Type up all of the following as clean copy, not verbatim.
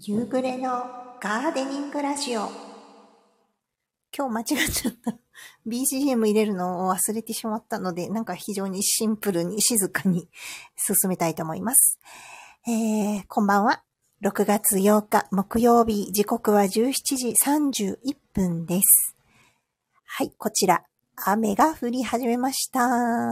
夕暮れのガーデニングラジオ。今日間違っちゃった。BGM 入れるのを忘れてしまったので、なんか非常にシンプルに静かに進めたいと思います。こんばんは。6月8日木曜日、時刻は17時31分です。はい、こちら、雨が降り始めました。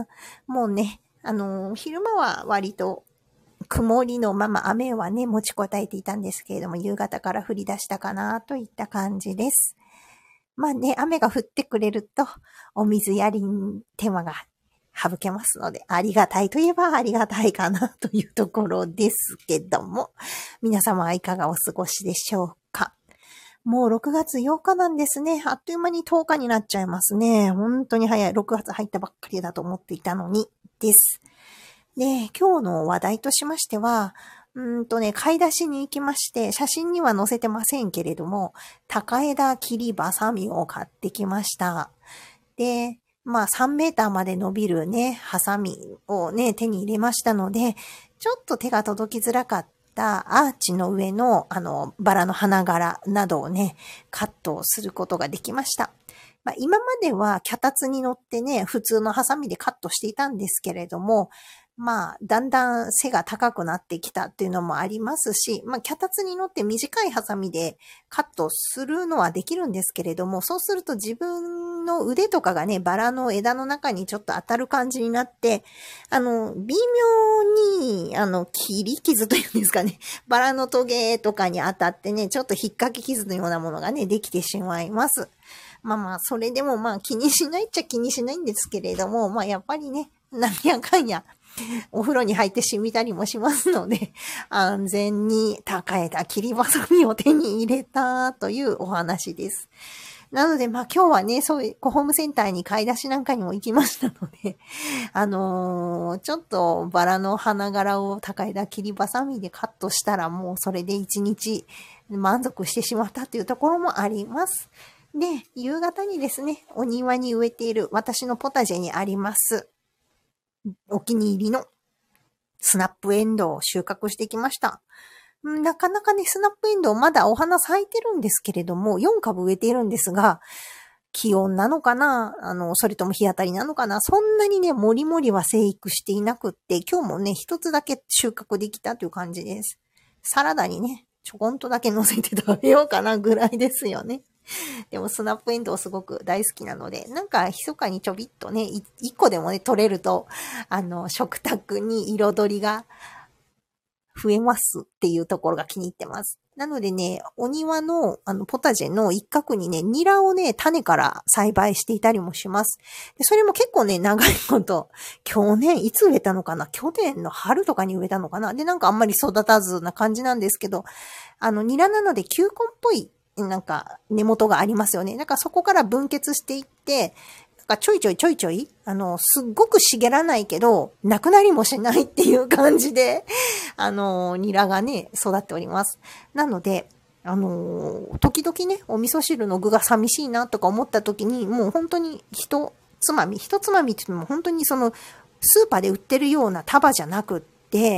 もうね、昼間は割と曇りのまま雨はね、持ちこたえていたんですけれども、夕方から降り出したかなといった感じです。まあね、雨が降ってくれると、お水やりに手間が省けますので、ありがたいといえばありがたいかなというところですけども、皆様はいかがお過ごしでしょうか。もう6月8日なんですね。あっという間に10日になっちゃいますね。本当に早い。6月入ったばっかりだと思っていたのに、です。で、今日の話題としましては、買い出しに行きまして、写真には載せてませんけれども、高枝切りバサミを買ってきました。で、まあ3メーターまで伸びるね、ハサミをね、手に入れましたので、ちょっと手が届きづらかったアーチの上の、バラの花柄などをね、カットすることができました。まあ、今までは脚立に乗ってね、普通のハサミでカットしていたんですけれども、まあ、だんだん背が高くなってきたっていうのもありますし、まあ、脚立に乗って短いハサミでカットするのはできるんですけれども、そうすると自分の腕とかがね、バラの枝の中にちょっと当たる感じになって、微妙に、切り傷というんですかね、バラのトゲとかに当たってね、ちょっと引っかき傷のようなものがね、できてしまいます。まあまあ、それでもまあ気にしないっちゃ気にしないんですけれども、まあやっぱりね、なんやかんや、お風呂に入って染みたりもしますので、安全に高枝切りバサミを手に入れたというお話です。なので、まあ今日はね、そういうホームセンターに買い出しなんかにも行きましたので、ちょっとバラの花柄を高枝切りバサミでカットしたらもうそれで一日満足してしまったというところもあります。で、夕方にですね、お庭に植えている私のポタジェにあります、お気に入りのスナップエンドウを収穫してきました。なかなかね、スナップエンドウまだお花咲いてるんですけれども、4株植えているんですが、気温なのかなそれとも日当たりなのかなそんなにね、もりもりは生育していなくって、今日もね、一つだけ収穫できたという感じです。サラダにね、ちょこんとだけ乗せて食べようかなぐらいですよね。でもスナップエンドウすごく大好きなので、なんか密かにちょびっとね、一個でもね、取れると、食卓に彩りが増えますっていうところが気に入ってます。なのでね、お庭の、ポタジェの一角にね、ニラをね、種から栽培していたりもします。で、それも結構ね、長いこと、去年、いつ植えたのかな去年の春とかに植えたのかなで、なんかあんまり育たずな感じなんですけど、ニラなので球根っぽいなんか根元がありますよね。なんかそこから分結していって、なんかちょいちょい、すっごく茂らないけど、なくなりもしないっていう感じで、ニラがね、育っております。なので、時々ね、お味噌汁の具が寂しいなとか思った時に、もう本当に一つまみって言っても本当にその、スーパーで売ってるような束じゃなくって、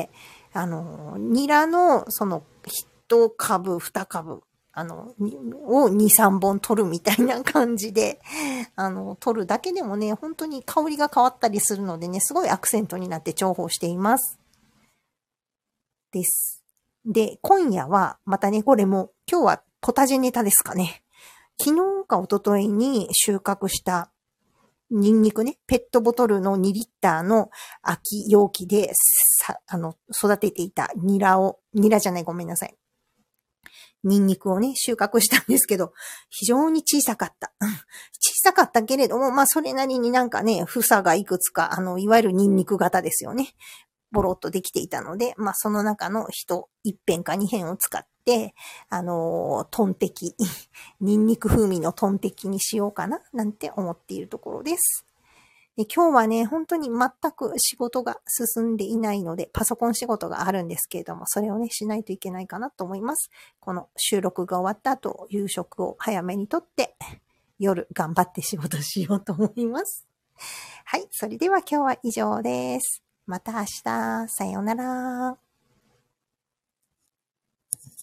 ニラのその、一株、二株、を2、3本取るみたいな感じで、取るだけでもね、本当に香りが変わったりするのでね、すごいアクセントになって重宝しています。です。で、今夜は、またね、これも、今日はポタジェネタですかね。昨日か一昨日に収穫したニンニクね、ペットボトルの2リッターの空き容器で、育てていたニラじゃない、ごめんなさい。ニンニクをね、収穫したんですけど、非常に小さかった。小さかったけれども、まあそれなりになんかね、房がいくつか、いわゆるニンニク型ですよね。ボロッとできていたので、まあその中の一辺か二辺を使って、トンテキ、ニンニク風味のトンテキにしようかな、なんて思っているところです。で、今日はね、本当に全く仕事が進んでいないので、パソコン仕事があるんですけれども、それをね、しないといけないかなと思います。この収録が終わった後、夕食を早めにとって、夜頑張って仕事しようと思います。はい、それでは今日は以上です。また明日、さようなら。